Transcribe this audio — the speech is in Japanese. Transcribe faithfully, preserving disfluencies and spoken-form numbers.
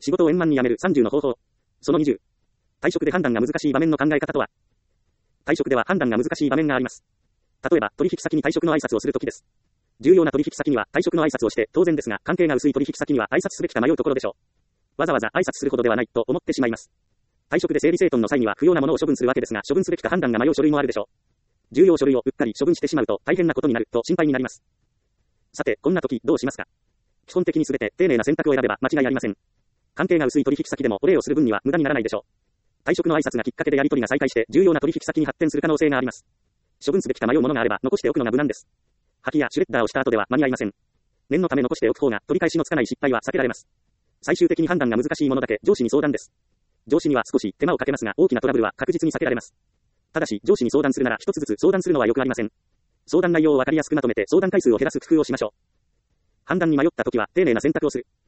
仕事を円満に辞めるさんじゅうの方法。そのにじゅう。退職で判断が難しい場面の考え方とは。退職では判断が難しい場面があります。例えば、取引先に退職の挨拶をするときです。重要な取引先には退職の挨拶をして当然ですが、関係が薄い取引先には挨拶すべきか迷うところでしょう。わざわざ挨拶するほどではないと思ってしまいます。退職で整理整頓の際には不要なものを処分するわけですが、処分すべきか判断が迷う書類もあるでしょう。重要書類をうっかり処分してしまうと大変なことになると心配になります。さて、こんな時どうしますか。基本的にすべて丁寧な選択を選べば間違いありません。関係が薄い取引先でもお礼をする分には無駄にならないでしょう。退職の挨拶がきっかけでやり取りが再開して重要な取引先に発展する可能性があります。処分すべきか迷うものがあれば残しておくのが無難です。破棄やシュレッダーをした後では間に合いません。念のため残しておく方が取り返しのつかない失敗は避けられます。最終的に判断が難しいものだけ上司に相談です。上司には少し手間をかけますが大きなトラブルは確実に避けられます。ただし上司に相談するなら一つずつ相談するのはよくありません。相談内容をわかりやすくまとめて相談回数を減らす工夫をしましょう。判断に迷った時は丁寧な選択をする。